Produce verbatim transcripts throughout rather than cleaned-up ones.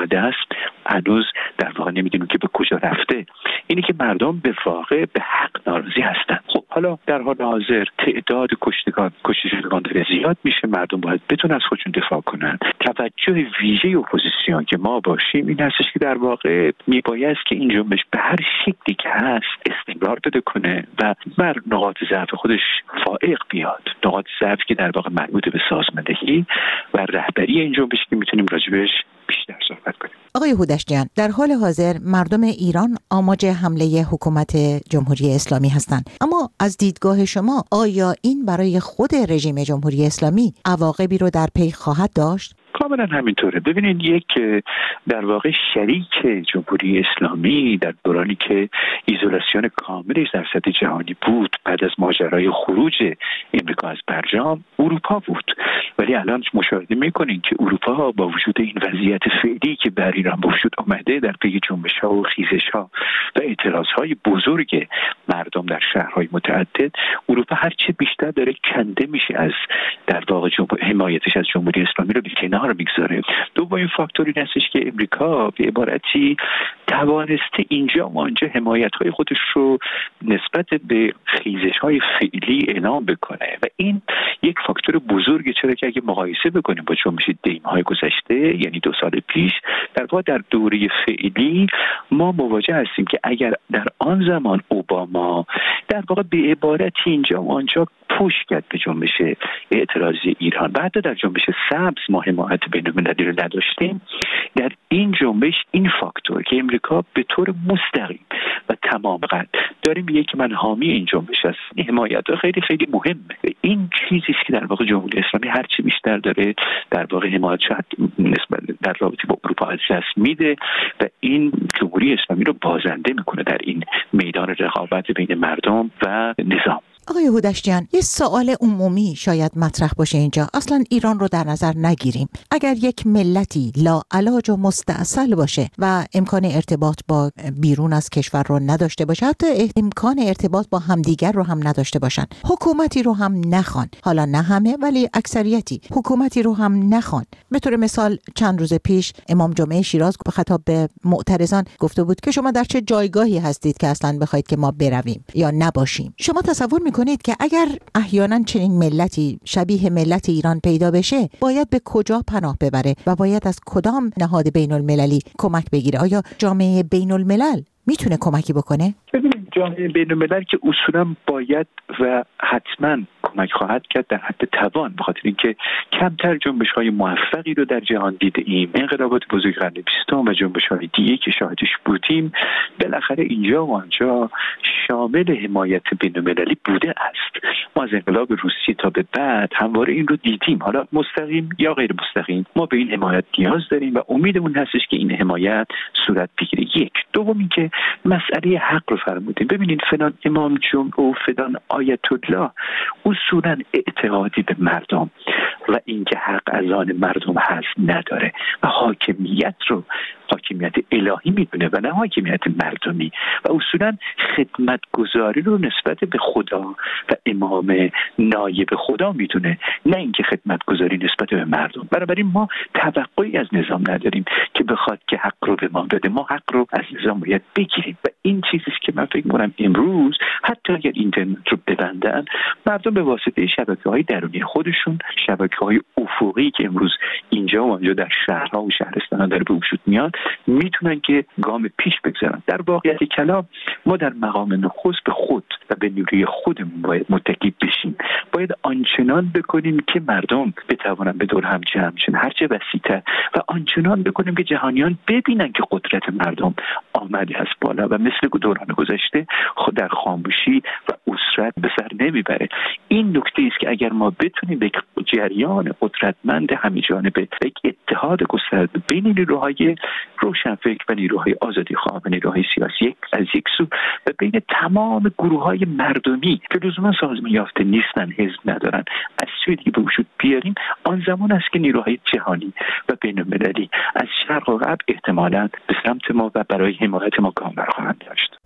آمده است هنوز در واقع نمیدونیم که به کجا رفته. اینی که مردم به واقع به حق ناراضی هستند. خب حالا در حال حاضر تعداد کشتگان کشتگان داره زیاد میشه، مردم باید بتونن از خودشون دفاع کنن. توجه ویژه اپوزیسیون که ما باشیم این هستش که در واقع میبایست که این جنبش به هر شکلی که هست استمرار بده کنه و بر نقاط ضعف خودش فائق بیاد. نقاط ضعفی که در واقع مربوط به سازماندهی و رهبری این جنبش که میتونیم راجبش بیشتر صحبت کنیم. آقای هودشتیان، در حال حاضر مردم ایران آماج حمله حکومت جمهوری اسلامی هستند، اما از دیدگاه شما آیا این برای خود رژیم جمهوری اسلامی عواقبی رو در پی خواهد داشت؟ کاملا همینطوره. ببینید، یک در واقع شریک جمهوری اسلامی در دورانی که ایزولاسیون کاملش در سطح جهانی بود بعد از ماجرای خروج امریکا از برجام اروپا بود، ولی الان مشاهده میکنین که اروپا با وجود این وضعیت فعلی که بر ایران با وجود آمده در پی جنبش‌ها و خیزش‌ها و اعتراض‌های بزرگ مردم در شهرهای متعدد، اروپا هرچه بیشتر داره کنده میشه از در واقع حمایتش از جمهوری اسلامی رو به کنار میگذاره. دومین فاکتور این هستش که امریکا به عبارتی توانسته اینجا و آنجا حمایت‌های خودش رو نسبت به خیزش‌های فعلی اعلام بکنه و این یک فاکتور بزرگه، چرا که اگه مقایسه بکنیم با جنبش دیم‌های گذشته یعنی دو سال پیش، در واقع در دوره فعلی ما مواجه هستیم که اگر در آن زمان اوباما در واقع به عبارتی اینجا و آنجا پوش کرد به جنبش اعتراضی ایران و حتی در جنبش سبز ما حمایت بین‌المللی رو نداشتیم، در این جنبش این فاکتور که امریکا به طور مستقیم و تمام قد داره میگه که من حامی این جنبش هست، این حمایت خیلی خیلی مهمه. این چیزی است که در واقع جمهوری اسلامی هرچی بیشتر داره در واقع حمایت شد نسبت در رابطه با اروپا از دست میده و این جمهوری اسلامی رو بازنده میکنه در این میدان رقابت بین مردم و نظام. آقای هودشتیان، یه سوال عمومی شاید مطرح باشه اینجا. اصلا ایران رو در نظر نگیریم، اگر یک ملتی لاعلاج و مستاصل باشه و امکان ارتباط با بیرون از کشور رو نداشته باشه، حتی امکان ارتباط با همدیگر رو هم نداشته باشن، حکومتی رو هم نخوان، حالا نه همه ولی اکثریتی حکومتی رو هم نخوان. به طور مثال چند روز پیش امام جمعه شیراز به خطاب به معترضان گفته بود که شما در چه جایگاهی هستید که اصلا بخواید که ما برویم یا نباشیم. شما تصور کنید که اگر احیانا چنین ملتی شبیه ملت ایران پیدا بشه باید به کجا پناه ببره و باید از کدام نهاد بین المللی کمک بگیره؟ آیا جامعه بین الملل میتونه کمکی بکنه؟ ببینید، جامعه بین الملل که اصولا باید و حتما کمک خواهد کرد در حد توان، به خاطر اینکه کمتر جنبش‌های موفقی رو در جهان دیده ایم. انقلابات بزرگ قرن بیستم و جنبش‌های دیگه که شاهدش بودیم بالاخره اینجا و آنجا شامل حمایت بین‌المللی بوده است. ما از انقلاب روسیه تا به بعد همواره این رو دیدیم، حالا مستقیم یا غیر مستقیم ما به این حمایت نیاز داریم و امیدمون هستش که این حمایت صورت بگیره. یک. دوم اینکه مسئله حق رو فرمودیم. ببینید، فلان امام جمعه و فلان آیت الله اصولا اعتقادی به مردم و اینکه حق از آن مردم هست نداره و حاکمیت رو حاکمیت الهی میدونه و نه حاکمیت مردمی و اصولا خدمتگزاری رو نسبت به خدا و امام نایب خدا میدونه، نه اینکه خدمتگزاری نسبت به مردم. بنابراین ما توقعی از نظام نداریم که بخواد که حق رو به ما بده. ما حق رو از نظام باید بگیریم و این چیزی که من فکر می‌کنم امروز حتی اگر اینترنت رو ببندن، مردم به واسطه شبکه‌های درونی خودشون، شبکه‌های افقی که امروز اینجا و اونجا در شهرها و شهرستان‌ها داره به وجود میاد، میتونن که گام پیش بگذارن. در واقعیت کلام ما در مقام نخست به خود و به نیروی خودمون باید متکی بشیم. باید آنچنان بکنیم که مردم بتوانن به دور هم جمع شن هرچه وسیع‌تر و آنچنان بکنیم که جهانیان ببینن که قدرت مردم آمده از بالا و مثل دوران گذشته خود در خاموشی و اسرت به سر نمیبره. این نکته است که اگر ما بتونیم به جریان قدرتمند همه جانبه، یک اتحاد گسترده بین نیروهای روشنفکر و نیروهای آزادیخواه و نیروهای سیاسی از یک سو و بین تمام گروه‌های مردمی که لزوما سازمان یافته نیستن، حزب ندارن، از سوی دیگه به وجود بیاریم، آن زمان است که نیروهای جهانی و بین‌المللی از شرق و غرب احتمالاً به سمت ما و برای حمایت ما گام برخواهند داشت.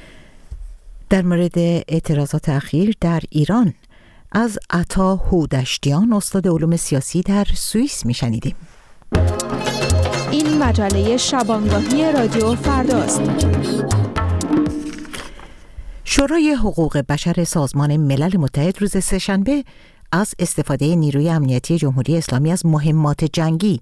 در مورد اعتراضات اخیر در ایران از عطا هودشتیان، استاد علوم سیاسی در سوئیس، میشنیدیم. این مجله شبانگاهی رادیو فرداست. شورای حقوق بشر سازمان ملل متحد روز سه‌شنبه از استفاده نیروی امنیتی جمهوری اسلامی از مهمات جنگی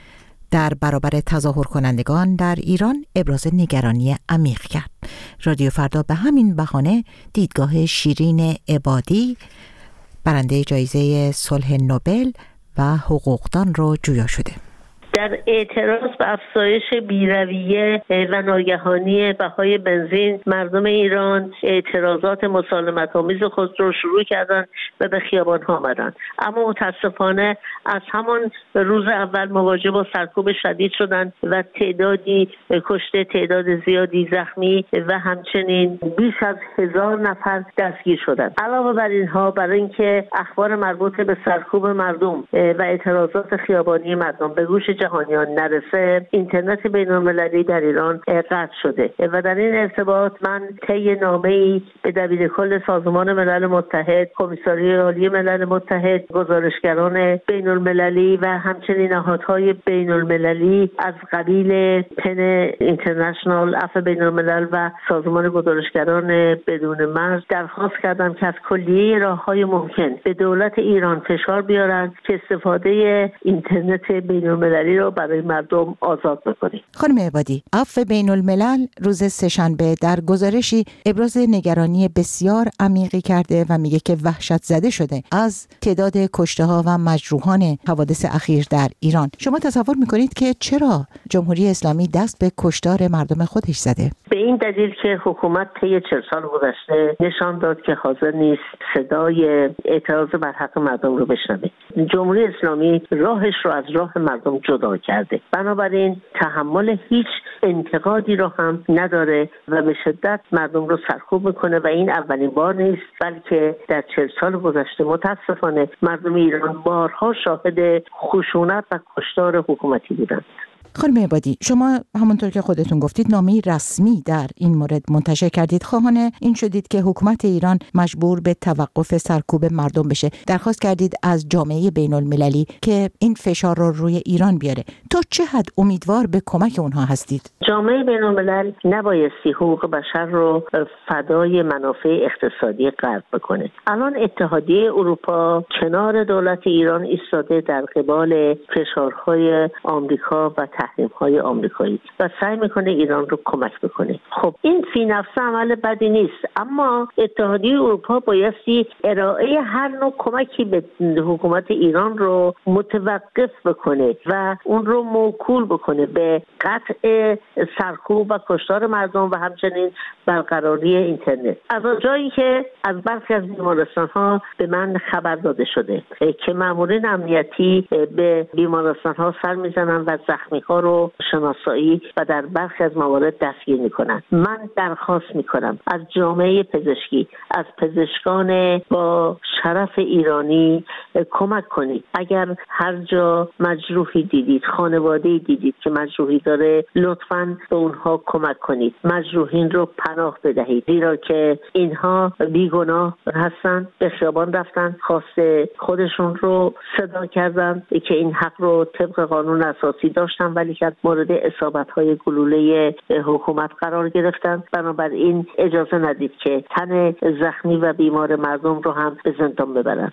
در برابر تظاهر کنندگان در ایران ابراز نگرانی عمیق کرد. رادیو فردا به همین بهانه دیدگاه شیرین عبادی، برنده جایزه صلح نوبل و حقوقدان رو جویا شده. در اعتراض به افزایش بی‌رویه و ناگهانی بهای بنزین، مردم ایران اعتراضات مسالمت‌آمیز خود را شروع کردند و به خیابان‌ها آمدند. اما متاسفانه از همان روز اول مواجه با سرکوب شدید شدند و تعدادی کشته، تعداد زیادی زخمی و همچنین بیش از هزار نفر دستگیر شدند. علاوه بر اینها، برای اینکه اخبار مربوط به سرکوب مردم و اعتراضات خیابانی مردم به گوش جهانیان نرسه، اینترنت بین‌المللی در ایران قطع شده و در این ارتباط من طی نامه‌ای به دبیرکل سازمان ملل متحد، کمیساریات عالی ملل متحد، گزارشگران بین‌المللی و همچنین نهادهای بین‌المللی از قبیل پن اینترنشنال، عفو بین‌الملل و سازمان گزارشگران بدون مرز درخواست کردم که از کلیه راه‌های ممکن به دولت ایران فشار بیارند که استفاده اینترنت بین‌المللی رو برای مردم آزاد بکنید. خانم عبادی، عفو بین الملل روز سه‌شنبه در گزارشی ابراز نگرانی بسیار عمیقی کرده و میگه که وحشت زده شده از تعداد کشته ها و مجروحان حوادث اخیر در ایران. شما تصور میکنید که چرا جمهوری اسلامی دست به کشتار مردم خودش زده؟ به این دلیل که حکومت طی چهل سال گذشته نشان داد که حاضر نیست صدای اعتراض بر حق مردم رو بشنوه. جمهوری اسلامی راهش رو از راه مردم جدا کرده، بنابراین تحمل هیچ انتقادی رو هم نداره و به شدت مردم رو سرکوب میکنه و این اولین بار نیست، بلکه در چهل سال گذشته متاسفانه مردم ایران بارها شاهد خشونت و کشتار حکومتی بودند. خانم عبادی، شما همونطور که خودتون گفتید نامه‌ای رسمی در این مورد منتشر کردید. خواهان این شدید که حکومت ایران مجبور به توقف سرکوب مردم بشه. درخواست کردید از جامعه بین‌المللی که این فشار رو روی ایران بیاره. تا چه حد امیدوار به کمک اونها هستید؟ جامعه بین‌الملل نبایستی حقوق بشر رو فدای منافع اقتصادی غرب بکنه. الان اتحادیه اروپا کنار دولت ایران ایستاده در قبال فشارهای آمریکا و تحریم‌های آمریکایی و سعی میکنه ایران رو کمک بکنه. خب این فی نفسه عمل بدی نیست، اما اتحادیه اروپا بایستی ارائه هر نوع کمکی به حکومت ایران رو متوقف بکنه و اون رو موکول بکنه به قطع سرکوب و کشتار مردم و همچنین برقراری اینترنت. از جایی که از برخی از بیمارستان‌ها به من خبر داده شده که مامورین امنیتی به بیمارستان‌ها سر میزنن و زخمی‌ها رو شناسایی و در برخی از موارد دستگیر میکنن. من درخواست میکنم از جامعه پزشکی، از پزشکان با شرف ایرانی کمک کنید. اگر هر جا مجروحی دیدید، خانواده‌ای دیدید که مجروحی داره، لطفاً به اونها کمک کنید. مجروحین رو پناه بدهید، زیرا که اینها بیگناه هستن، به خیابان رفتن، خواست خودشون رو صدا کردن که این حق رو طبق قانون اساسی داشتن، ولی که مورد اصابت‌های گلوله حکومت قرار گرفتن. بنابراین اجازه ندید که تن زخمی و بیمار مردم رو هم به زندان ببرن.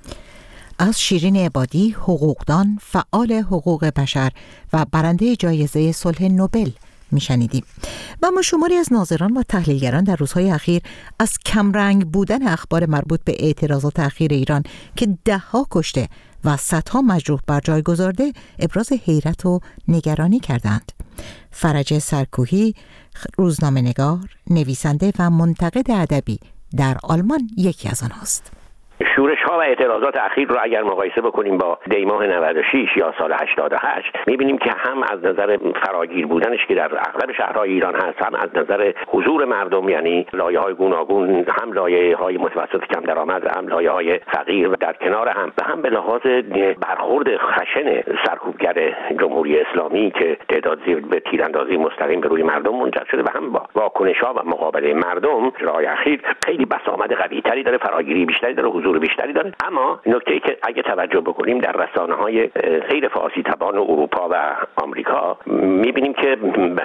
از شیرین عبادی، حقوقدان، فعال حقوق بشر و برنده جایزه صلح نوبل میشنیدیم. و ما شماری از ناظران و تحلیلگران در روزهای اخیر از کمرنگ بودن اخبار مربوط به اعتراضات اخیر ایران که ده‌ها کشته و صدها مجروح بر جای گذارده ابراز حیرت و نگرانی کردند. فرج سرکوهی، روزنامه‌نگار، نویسنده و منتقد ادبی در آلمان یکی از آنهاست. شورش‌ها و اعتراضات اخیر رو اگر مقایسه بکنیم با دیماه نود و شش یا سال هشتاد و هشت، می‌بینیم که هم از نظر فراگیر بودنش که در اغلب شهرهای ایران هست، هم از نظر حضور مردم، یعنی لایه‌های گوناگون، هم لایه‌های متوسط کم درآمد، هم لایه‌های فقیر و در کنار هم، و هم به لحاظ برخورد خشن سرکوبگر جمهوری اسلامی که تعداد زیاد به تیراندازی مستقیم به روی مردم منجر شده، و هم با واکنش‌ها و مقابله مردم، رای اخیر خیلی بسامد قوی‌تری داره، فراگیری بیشتری داره، حضور حضور بیشتری داره. اما نکته‌ای که اگه توجه بکنیم در رسانه‌های غیر فارسی زبان اروپا و آمریکا می‌بینیم که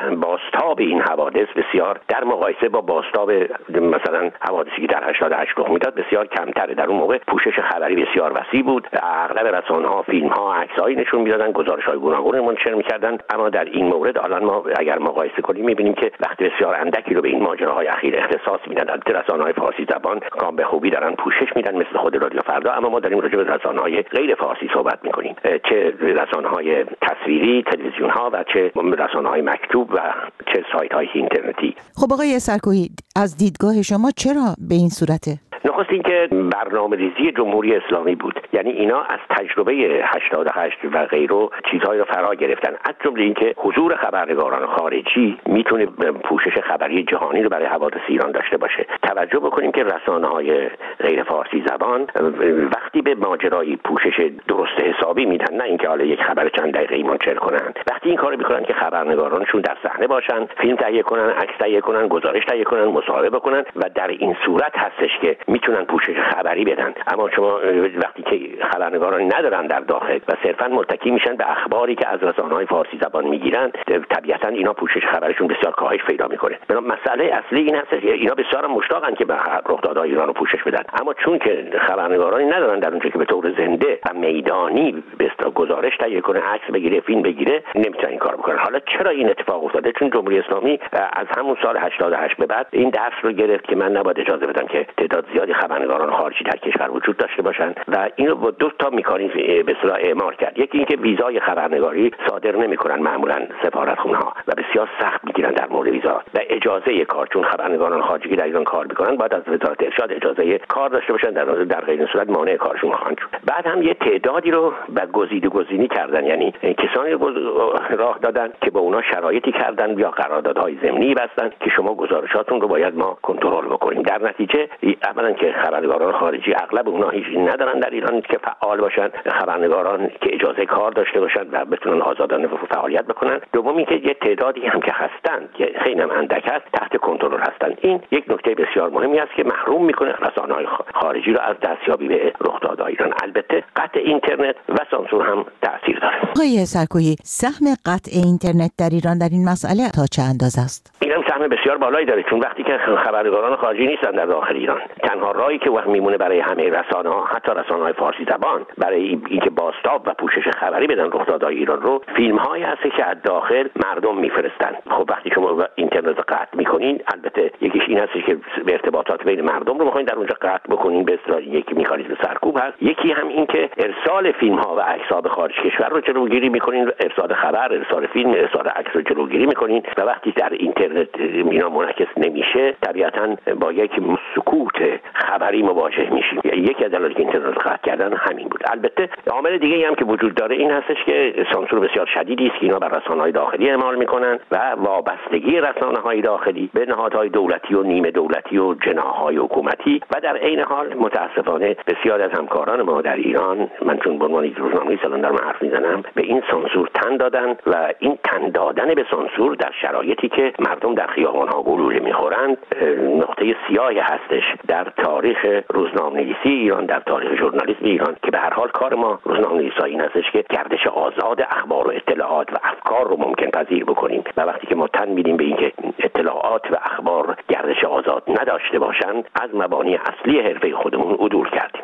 بازتاب این حوادث بسیار در مقایسه با بازتاب مثلا حوادثی که در هشتاد و هشت رخ میداد بسیار کمتره. در اون موقع پوشش خبری بسیار وسیع بود، اغلب رسانه‌ها فیلم‌ها، عکس‌هایی نشون میدادن، گزارش‌های گوناگون منتشر می‌کردن. اما در این مورد الان ما اگر مقایسه کنیم می‌بینیم که وقت بسیار اندکی رو به این ماجراهای اخیر اختصاص میدن. البته رسانه‌های فارسی زبان کام به خوبی دارن پوشش میدن مثل خود رادیو فردا، اما ما داریم راجع به رسانه‌های غیر فارسی صحبت می‌کنیم، چه رسانه‌های تصویری، تلویزیون‌ها و چه رسانه‌های مکتوب و چه سایت‌های اینترنتی. خب آقای سرکوهی، از دیدگاه شما چرا به این صورته؟ نخست این که برنامه‌ریزی جمهوری اسلامی بود، یعنی اینا از تجربه هشتاد و هشت و غیره چیزهایی رو فرا گرفتن، از جمله اینکه حضور خبرنگاران خارجی میتونه پوشش خبری جهانی رو برای حوادث ایران داشته باشه. توجه بکنیم که رسانه‌های غیر فارسی زبان وقتی به ماجرای پوشش درست حسابی میدن، نه اینکه حالا یک خبر چند دقیقه‌ای منتشر کنن، وقتی این کارو میکنن که خبرنگارانشون در صحنه باشن، فیلم تهیه کنن، عکس تهیه کنن، گزارش تهیه کنن، مصاحبه بکنن و در این صورت هستش که میتونن پوشش خبری بدن. اما شما وقتی که خبرنگاران ندارن در داخل و صرفا متکی میشن به اخباری که از رسانه‌های فارسی زبان میگیرن، طبیعتا اینا پوشش خبرشون بسیار کاهش پیدا میکنه. مسئله اصلی این هست که اینا بسیار مشتاقن که به رخدادهای ایران رو پوشش بدن، اما چون که خبرنگارانی ندارن در اونجا که به طور زنده و میدانی به گزارش تهیه کنه، عکس بگیره، فیلم بگیره، نمیتونن این کارو بکنن. حالا چرا این اتفاق افتاده؟ چون جمهوری اسلامی از همون سال هشتاد و هشت به بعد این درس رو گرفت که من نباید اجازه بدم که تعداد زیادی خبرنگاران خارجی در کشور وجود داشته باشن و اینو با دو تا مکانیزم به اصطلاح اعمال کرد. یکی اینکه ویزای خبرنگاری صادر نمیکنن معمولا سفارتخونه‌ها و بسیار سخت میگیرن در مورد ویزا و اجازه کار، چون خبرنگاران خارجی که در ایران کار میکنن باید از وزارت ارشاد اجازه کار داشته باشن، در در غیر این صورت مانع کارشون خواهند شد. بعد هم یه تعدادی رو به گزیده گزینی کردن، یعنی کسانی رو راه دادن که با اونا شرایطی کردن یا قراردادهای ضمنی بستن که شما گزارشاتون رو باید ما کنترل بکنیم. در نتیجه اولا که خبرنگاران خارجی اغلب اونها هیچ ندارن در ایران که فعال باشن، خبرنگاران که اجازه کار داشته باشن و بتونن آزادانه فعالیت بکنن. دومی که یه تعدادی هم که هستن که خیلی هم اندک هست تحت کنترل هستن. این یک نکته بسیار مهمی است که محروم میکنه رسانه‌های خارجی رو از دستیابی به رخدادهای ایران. البته قطع اینترنت و سانسور هم تاثیر داره. آقای سرکوهی، سهم قطع اینترنت در ایران در این مسئله تا چه اندازه است؟ این هم سهم بسیار بالایی داره، چون وقتی که خبرنگاران خارجی نیستن در داخل ایران، تنها راهی که وقت میمونه برای همه رسانه‌ها، حتی رسانه‌های فارسی زبان، برای اینکه بازتاب و پوشش خبری بدن رخدادهای ایران رو، فیلم‌هایی هست که از داخل مردم میفرستن. خب وقتی شما اینترنت رو قطع می‌کنین، البته یکیش این هست که به ارتباطات بین مردم رو می‌خواین در اونجا قطع بکنین، به اصطلاح یک مکانیزم سرکوب هست. یکی هم این که ارسال فیلم‌ها و عکس‌ها به خارج کشور رو جلوگیری می‌کنین، ارسال خبر، ارسال فیلم، ارسال عکس رو جلوگیری می‌کنین و وقتی در اینترنت اینا منعکس نمیشه، طبیعتاً با یک سکوت خبری مواجه میشیم. یکی از دلایلی که اینترنت قطع کردن همین بود. البته عامل دیگه‌ای هم که وجود داره این هستش که سانسور بسیار شدیدی است که اینا بر رسانه‌های داخلی اعمال می‌کنن و وابستگی رسانه‌های داخلی به نهادهای دولتی و نیمه دولتی و جناح‌های حکومتی و در عین حال متأسفانه بسیار از همکاران ما در ایران، من چون به عنوان یک روزنامه‌نویس الان دارم حرف میزنم، به این سانسور تن دادن و این تن دادن به سانسور در شرایطی که مردم در خیابان‌ها گلوله می‌خورند نقطه سیاهی هستش در تاریخ روزنامه‌نویسی ایران، در تاریخ ژورنالیسم ایران، که به هر حال کار ما روزنامه‌نویسا این هستش که گردش آزاد اخبار و اطلاعات و افکار رو ممکن پذیر بکنیم و وقتی که ما تن میدیم به اینکه اطلاعات و اخبار گردش آزاد نداشته باشند، از مبانی اصلی حرفه خودمون عدول کردیم.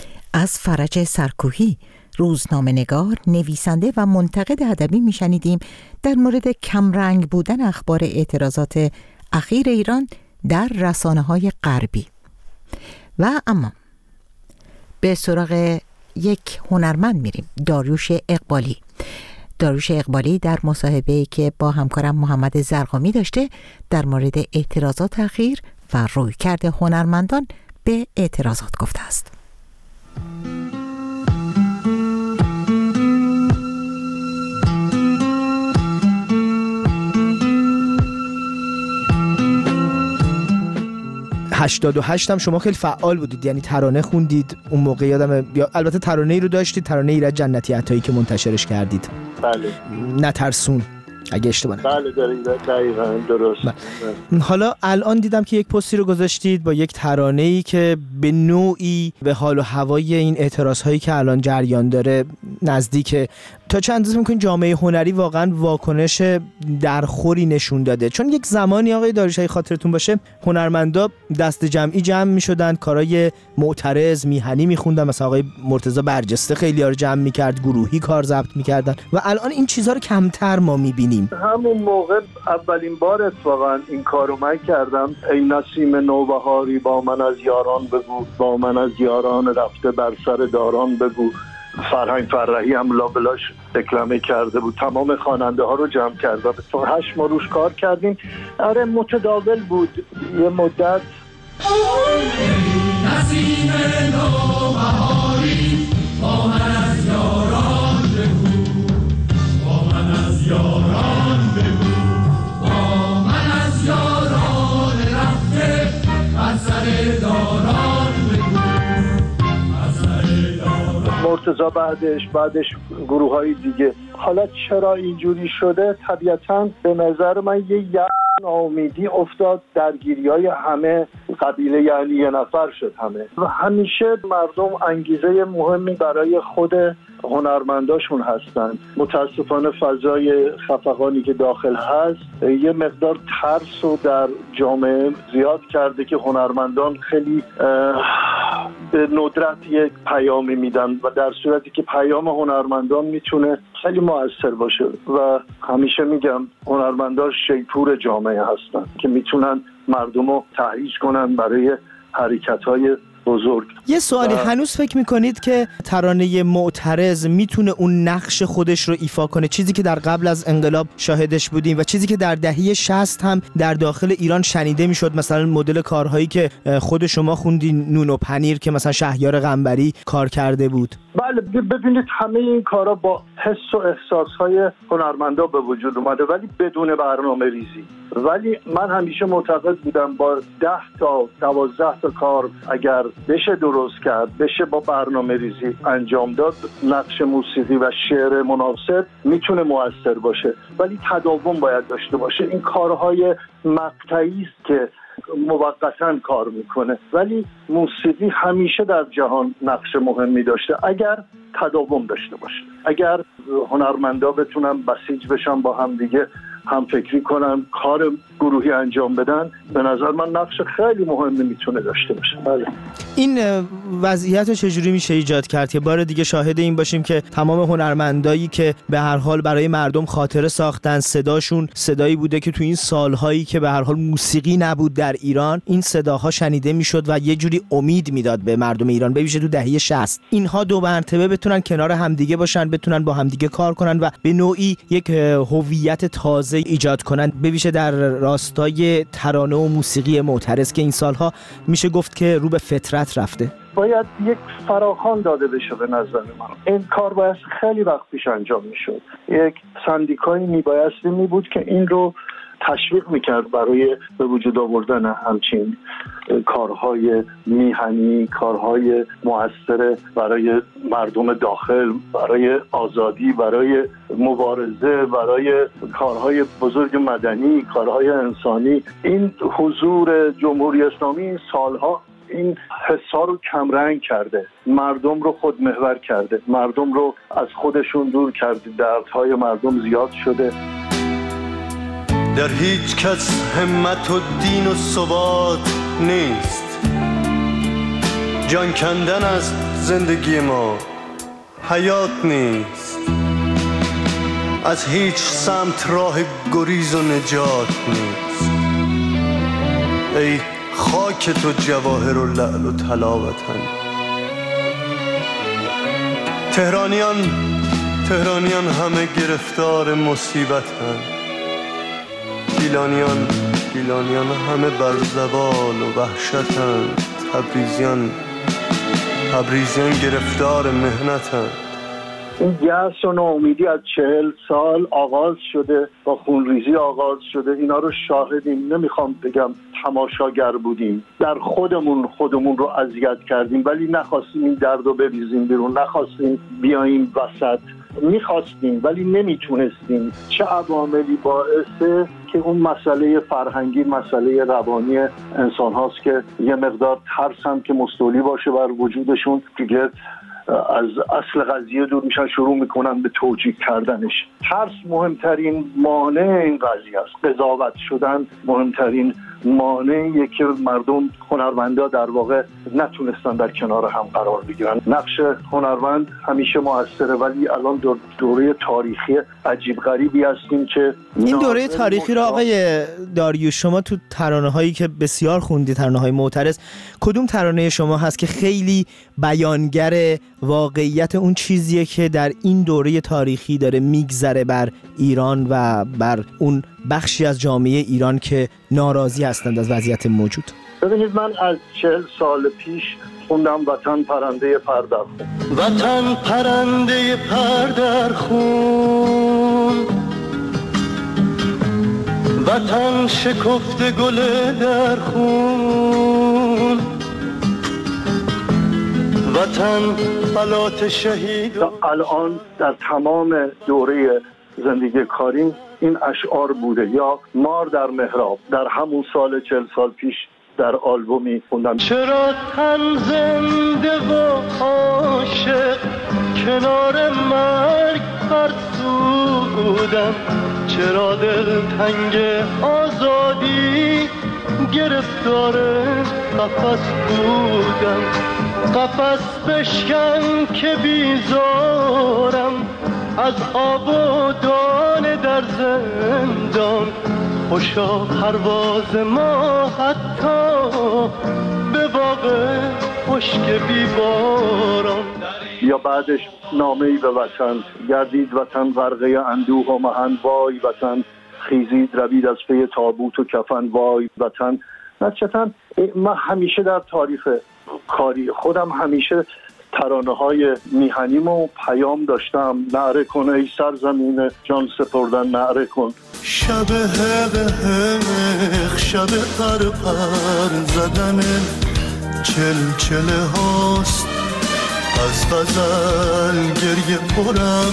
از فرج سرکوهی، روزنامه‌نگار، نویسنده و منتقد ادبی میشنیدیم در مورد کمرنگ بودن اخبار اعتراضات اخیر ایران در رسانه‌های غربی. و اما به سراغ یک هنرمند میریم، داریوش اقبالی. داریوش اقبالی در مصاحبه‌ای که با همکارم محمد زرقامی داشته در مورد اعتراضات اخیر و رویکرد هنرمندان به اعتراضات گفته است. هشتاد و هشت هم شما خیلی فعال بودید، یعنی ترانه خوندید اون موقع، یادمه. یا البته ترانه‌ای رو داشتید، ترانه ایرج جنتی عطایی که منتشرش کردید. بله. نترسون. اگه اشتباه نکنم. بله دقیقاً درست. بله. حالا الان دیدم که یک پستی رو گذاشتید با یک ترانه‌ای که به نوعی به حال و هوای این اعتراض‌هایی که الان جریان داره نزدیکه. تا چند اندازه می‌کنید جامعه هنری واقعاً واکنش درخوری نشون داده؟ چون یک زمانی آقای داریوش خاطرتون باشه هنرمندا دست جمعی جمع می‌شدن، کارهای معترض میهنی می‌خوندن، مثلا آقای مرتضی برجسته خیلی‌ها رو جمع می‌کرد، گروهی کار ضبط می‌کردن و الان این چیزها رو کمتر ما می‌بینیم. همون موقع اولین بار اتفاقا این کارو من کردم. ای نسیم نوبهاری با من از یاران بگو، با من از یاران رفته بر سر داران بگو. فرهنگ فرحی هم لابلاش دکلمه کرده بود. تمام خواننده ها رو جمع کرد و تو هشت ماه روش کار کردیم. آره متداول بود یه مدت. نسیم نوبهاری با من از یاران بگو، با من از یاران بگو، با من از یاران رفته بر سر داران بگو، بر سر داران. مرتضی بعدش بعدش گروه های دیگه. حالا چرا اینجوری شده؟ طبیعتاً به نظر من یه یه ناامیدی افتاد، درگیری های همه قبیله یعنی یه نفر شد همه و همیشه مردم انگیزه مهمی برای خود هنرمنداشون هستن. متاسفانه فضای خفقانی که داخل هست یه مقدار ترس رو در جامعه زیاد کرده که هنرمندان خیلی به ندرت یک پیامی میدن و در صورتی که پیام هنرمندان میتونه خیلی مؤثر باشه و همیشه میگم هنرمندان شیپور جامعه هستن که میتونن مردم رو تحریک کنن برای حرکت‌های بزرگ. یه سوالی، هنوز فکر میکنید که ترانه معترض میتونه اون نقش خودش رو ایفا کنه، چیزی که در قبل از انقلاب شاهدش بودیم و چیزی که در دهه شصت هم در داخل ایران شنیده میشد، مثلا مدل کارهایی که خود شما خوندین نون و پنیر که مثلا شهریار قنبری کار کرده بود؟ بله ببینید همه این کارا با حس و احساسهای هنرمندا به وجود اومده ولی بدون برنامه ریزی. ولی من همیشه معتقد بودم با ده تا دوازده تا کار اگر بشه درست کرد، بشه با برنامه ریزی انجام داد، نقش موسیقی و شعر مناسب میتونه مؤثر باشه ولی تداوم باید داشته باشه. این کارهای مقطعی است که موقتاً کار میکنه ولی موسیقی همیشه در جهان نقش مهمی داشته اگر تداوم داشته باشه، اگر هنرمندا بتونن بسیج بشن با هم دیگه، هم فکری کنن، کار گروهی انجام بدن، به نظر من نقش خیلی مهمی میتونه داشته باشه. بله. این وضعیت رو چجوری میشه ایجاد کرد که بار دیگه شاهد این باشیم که تمام هنرمندایی که به هر حال برای مردم خاطره ساختن، صداشون صدایی بوده که تو این سالهایی که به هر حال موسیقی نبود در ایران این صداها شنیده میشد و یه جوری امید میداد به مردم ایران، به ویژه تو دهه شصت. اینها دو مرتبه بتونن کنار همدیگه باشن، بتونن با همدیگه کار کنن و به نوعی یک هویت تازه ایجاد کنن، به ویژه در راستای ترانه و موسیقی معترض که این سالها میشه گفت که رو به فطرت رفته. باید یک فراخوان داده بشه به نظر من. این کار باید خیلی وقت پیش انجام میشد. یک سندیکایی میبایستی می بود که این رو تشویق میکرد برای به وجود آوردن همچین کارهای میهنی، کارهای مؤثر برای مردم داخل، برای آزادی، برای مبارزه، برای کارهای بزرگ مدنی، کارهای انسانی. این حضور جمهوری اسلامی این سالها این حسا رو کمرنگ کرده، مردم رو خودمحور کرده، مردم رو از خودشون دور کرده، دردهای مردم زیاد شده. در هیچ کس همت و دین و ثبات نیست، جان کندن از زندگی ما حیات نیست، از هیچ سمت راه گریز و نجات نیست. ای خاک تو جواهر و لعل و طلا وطن. تهرانیان تهرانیان همه گرفتار مصیبتن، گیلانیان گیلانیان همه بر زوال و وحشتن، تبریزیان تبریزیان گرفتار مهنتن. این یأس و ناامیدی از چهل سال آغاز شده، با خونریزی آغاز شده. اینا رو شاهدیم، نمیخوام بگم تماشاگر بودیم، در خودمون خودمون رو اذیت کردیم ولی نخواستیم این درد رو بریزیم بیرون، نخواستیم بیاییم وسط میخواستیم ولی نمیتونستیم. چه عواملی باعثه که اون مسئله فرهنگی، مسئله روانی انسان هاست که یه مقدار ترس هم که مستولی باشه بر وجودشون، دیگه از اصل قضیه دور میشن، شروع میکنن به توجیه کردنش. ترس مهمترین مانع این قضیه است. قضاوت شدن مهمترین مانعیه که مردم، هنرمندا در واقع نتونستن در کنار هم قرار بگیرن. نقش هنرمند همیشه موثره، ولی الان دوره تاریخی عجیب غریبی هستیم که این دوره تاریخی را آقای داریوش شما تو ترانه‌هایی که بسیار خوندی، ترانه‌های معترض، کدوم ترانه شما هست که خیلی بیانگر واقعیت اون چیزیه که در این دوره تاریخی داره میگذره بر ایران و بر اون بخشی از جامعه ایران که ناراضی هستند از وضعیت موجود؟ ببینید، من از چهل سال پیش خوندم وطن پرنده پر در خون. وطن پرنده پر در خون، وطن شکفته گل در خون، وطن فلات شهید. الان در تمام دوره زندگی کاریم این اشعار بوده. یا مار در محراب، در همون سال چهل سال پیش در آلبومی خوندم. چرا تن زنده و عاشق کنار مرگ فرسودم، چرا دل تنگ آزادی گرفتار قفس بودم، قفس بشکن که بیزارم از آب و دانه در زندان، خوشا پرواز ما حتی به باغ خشک بیباران. یا بعدش نامه‌ای به وطن، گردید وطن غرقه اندوه و محن، وای وطن خیزید روید از پی تابوت و کفن، وای وطن. نتیجتاً من همیشه در تاریخ کاری خودم همیشه ترانه های میهنیمو پیام داشتم. نعره کن ای سرزمین جان سپردن، نعره کن. شب هق هق شب پر پر زدن چل چله هاست، از غزل گریه پرم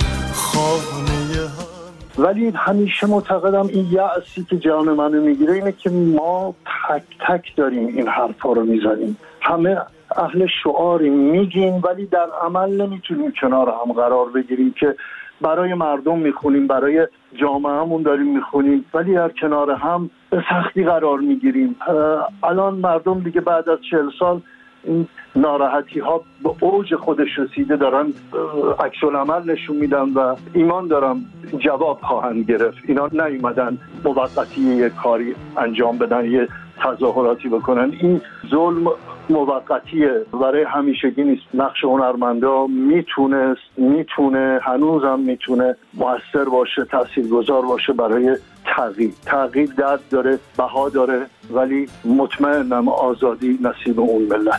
خانه هم. ولی همیشه معتقدم این یأسی که جان منو میگیره اینه که ما تک تک داریم این حرفا رو میزنیم، همه اهل شعاری میگیم ولی در عمل نمیتونیم کنار هم قرار بگیریم که برای مردم میخونیم، برای جامعهمون داریم میخونیم ولی در کنار هم به سختی قرار میگیریم. الان مردم دیگه بعد از چهل سال این ناراحتی ها به اوج خودش رسیده، دارن عکس العمل نشون میدن و ایمان دارم جواب خواهند گرفت. اینا نیومدن موقتی یه کاری انجام بدن، یه تظاهراتی بکنن. این ظلم موقتیه، برای همیشگی نیست. نقش هنرمندا میتونه میتونه هنوزم میتونه موثر باشه، تاثیرگذار باشه برای تغییر. تغییر درد داره، بها داره، ولی مطمئنم آزادی نصیب اون ملت.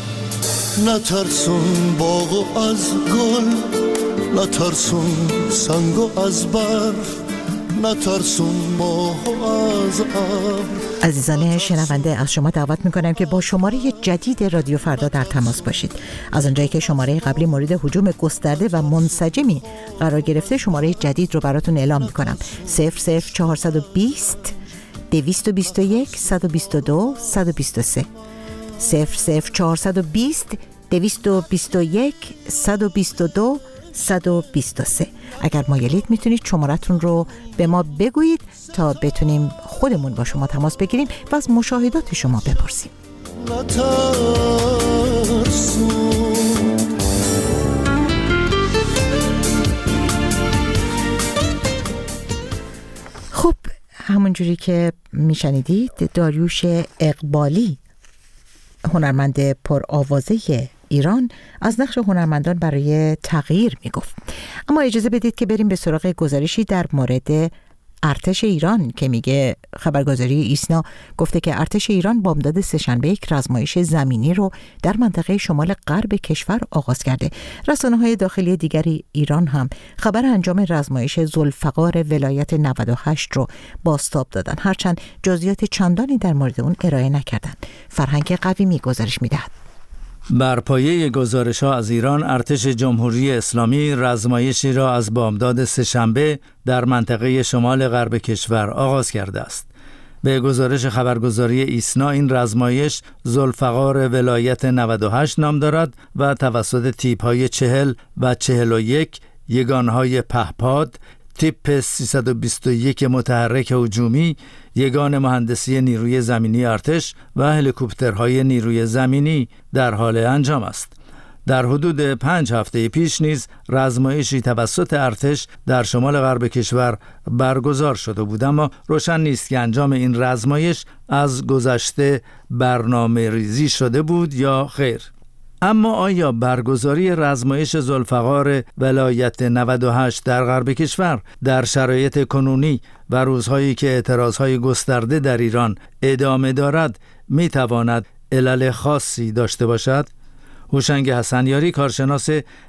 نترسون باغ از گل، نترسون سنگ از برف، نترسون ماه از ابر. عزیزان شنونده، از شما دعوت میکنم که با شماره جدید رادیو فردا در تماس باشید. از اونجایی که شماره قبلی مورد هجوم گسترده و منسجمی قرار گرفته، شماره جدید رو براتون اعلام میکنم. صفر صفر چهارصد و بیست دویست و بیست و یک صد و بیست و دو صد و بیست و سه صفر صفر چهارصد و بیست دویست و بیست و یک صد و بیست و دو صد و بیست و سه. اگر مایلید میتونید شمارتون رو به ما بگویید تا بتونیم خودمون با شما تماس بگیریم و از مشاهدات شما بپرسیم. خب همونجوری که میشنیدید، داریوش اقبالی، هنرمند پرآوازه ایران، از نقش هنرمندان برای تغییر میگفت. اما اجازه بدید که بریم به سراغ گزارشی در مورد ارتش ایران که میگه خبرگزاری ایسنا گفته که ارتش ایران بامداد سه‌شنبه یک رزمایش زمینی رو در منطقه شمال غرب کشور آغاز کرده. رسانه‌های داخلی دیگری ایران هم خبر انجام رزمایش ذوالفقار ولایت نود و هشت رو بازتاب دادن، هرچند جزئیات چندانی در مورد اون ارائه نکردند. فرهنگ قویمی گزارش میدهد. بر پایه گزارش‌ها از ایران، ارتش جمهوری اسلامی رزمایشی را از بامداد سه‌شنبه در منطقه شمال غرب کشور آغاز کرده است. به گزارش خبرگزاری ایسنا، این رزمایش ذوالفقار ولایت نود و هشت نام دارد و توسط تیپ‌های چهل و چهل و یک یگانهای پهپاد، تیپ سیصد و بیست و یک متحرک هجومی، یگان مهندسی نیروی زمینی ارتش و هلیکوپترهای نیروی زمینی در حال انجام است. در حدود پنج هفته پیش نیز رزمایشی توسط ارتش در شمال غرب کشور برگزار شده بود، اما روشن نیست که انجام این رزمایش از گذشته برنامه ریزی شده بود یا خیر. اما آیا برگزاری رزمایش ذوالفقار ولایت نود و هشت در غرب کشور در شرایط کنونی و روزهایی که اعتراضهای گسترده در ایران ادامه دارد میتواند علل خاصی داشته باشد؟ هوشنگ حسنیاری، کارشناس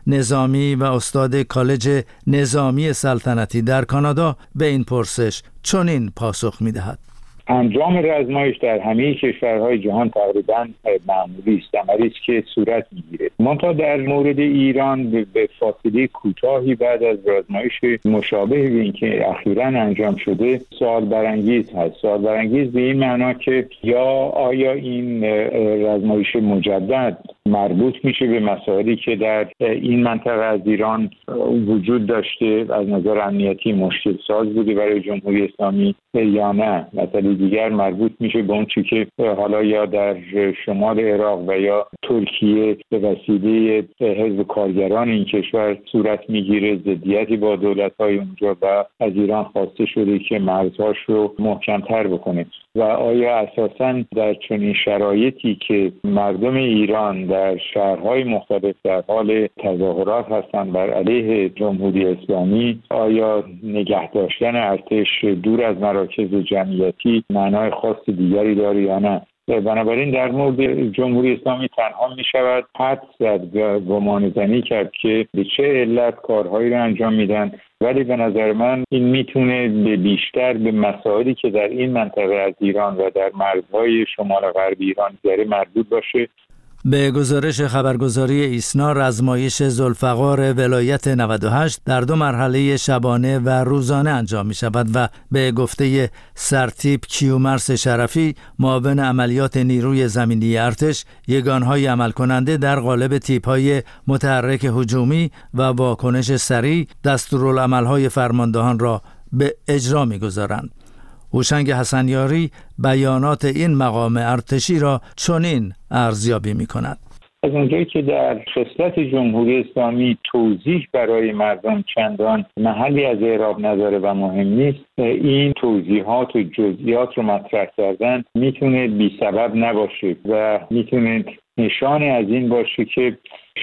نظامی و استاد کالج نظامی سلطنتی در کانادا، به این پرسش چنین پاسخ می‌دهد: انجام رزمایش در همه کشورهای جهان تقریباً معمولی است، عملی است که صورت می‌گیره. منتها در مورد ایران به فاصله کوتاهی بعد از رزمایش مشابه به این که اخیراً انجام شده سوال برانگیز هست. سوال برانگیز به این معنا که یا آیا این رزمایش مجدد مربوط میشه به مسائلی که در این منطقه از ایران وجود داشته، از نظر امنیتی مشکل ساز بوده برای جمهوری اسلامی، یا نه مسئله دیگر مربوط میشه به اون چیزی که حالا یا در شمال عراق و یا ترکیه به وسیله حزب کارگران این کشور صورت میگیره، ضدیتی با دولت‌های اونجا و از ایران خواسته شده که مرزهاش رو محکم‌تر بکنه. و آیا اساساً در چنین شرایطی که مردم ایران در شهرهای مختلف در حال تظاهرات هستند بر علیه جمهوری اسلامی، آیا نگه داشتن ارتش دور از مراکز جمعیتی معنای خاص دیگری داره یا نه؟ بنابراین در مورد جمهوری اسلامی تنها می شود حد زد و گمان زنی کرد که به چه علت کارهایی را انجام میدن، ولی به نظر من این میتونه به بیشتر به مسائلی که در این منطقه از ایران و در مرزهای شمال غرب ایران داره مربوط باشه. به گزارش خبرگزاری ایسنا، رزمایش ذوالفقار ولایت نود و هشت در دو مرحله شبانه و روزانه انجام می شود و به گفته سرتیپ کیومرث شرفی، معاون عملیات نیروی زمینی ارتش، یگانهای عمل کننده در قالب تیپ‌های متحرک هجومی و واکنش سریع دستورالعمل‌های فرماندهان را به اجرا می گذارند. هوشنگ حسنیاری بیانات این مقام ارتشی را چنین ارزیابی می کند: از اونجایی که در خصلت جمهوری اسلامی توضیح برای مردم چندان محلی از اعراب نداره و مهم نیست، این توضیحات و جزئیات رو مطرح کردن میتونه بی سبب نباشه و میتونه نشانی از این باشه که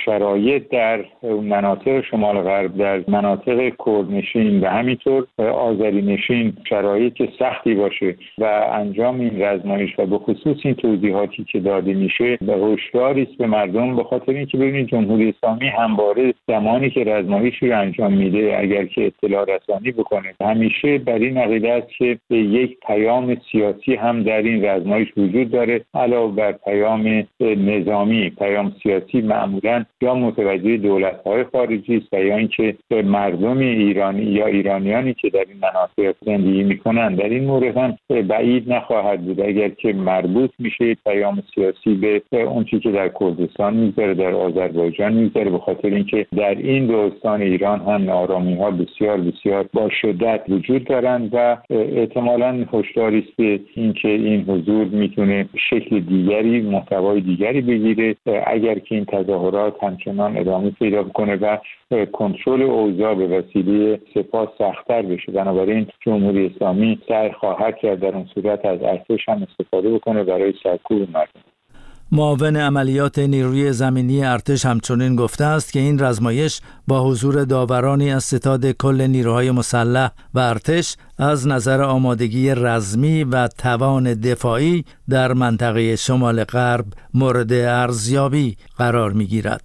شرایط در مناطق شمال غرب، در مناطق کردنشین و همینطور آذری نشین شرایط سختی باشه و انجام این رزمایش و به خصوص این توضیحاتی که داده میشه به هشداری است به مردم، به خاطر اینکه ببینید جمهوری اسلامی همواره زمانی که رزمایشی رو انجام میده اگر که اطلاع رسانی بکنه همیشه بر این عقیده است که یک پیام سیاسی هم در این رزمایش وجود داره، علاوه بر پیام نظامی. پیام سیاسی معمولاً یا متوجه دولت‌های خارجی است و یا اینکه مردم ایرانی یا ایرانیانی که در این مناطق زندگی می‌کنند. در این مورد هم بعید نخواهد بود اگر که مربوط میشه پیام سیاسی به اون چیزی که در کردستان می‌ذاره، در آذربایجان می‌ذاره، به خاطر اینکه در این دو استان ایران هم ناآرامی‌ها بسیار بسیار با شدت وجود دارند و احتمالاً هشداری است به اینکه این حضور میتونه شکل دیگری، محتوای دیگری بگیره اگر که این تظاهرات همچنان ادامه پیدا کنه و کنترل اوضاع به وسیله سپاه سخت‌تر بشه. بنابراین جمهوری اسلامی سعی خواهد کرد در اون صورت از ارتش هم استفاده بکنه برای سرکوب مردم. معاون عملیات نیروی زمینی ارتش همچنین گفته است که این رزمایش با حضور داورانی از ستاد کل نیروهای مسلح و ارتش از نظر آمادگی رزمی و توان دفاعی در منطقه شمال غرب مورد ارزیابی قرار می‌گیرد.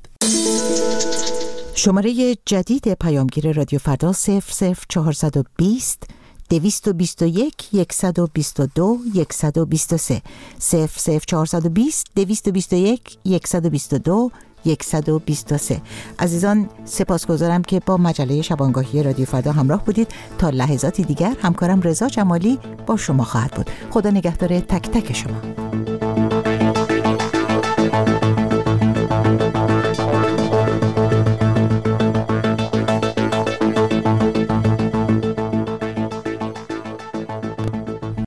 شماره جدید پیامگیر رادیو فردا صفر صفر چهارصد و بیست دویست و بیست و یک صد و بیست و دو صد و بیست و سه صفر صفر چهارصد و بیست دویست و بیست و یک صد و بیست و دو صد و بیست و سه. عزیزان سپاسگزارم که با مجله شبانگاهی رادیو فردا همراه بودید. تا لحظاتی دیگر همکارم رضا جمالی با شما خواهد بود. خدا نگهدار تک تک شما.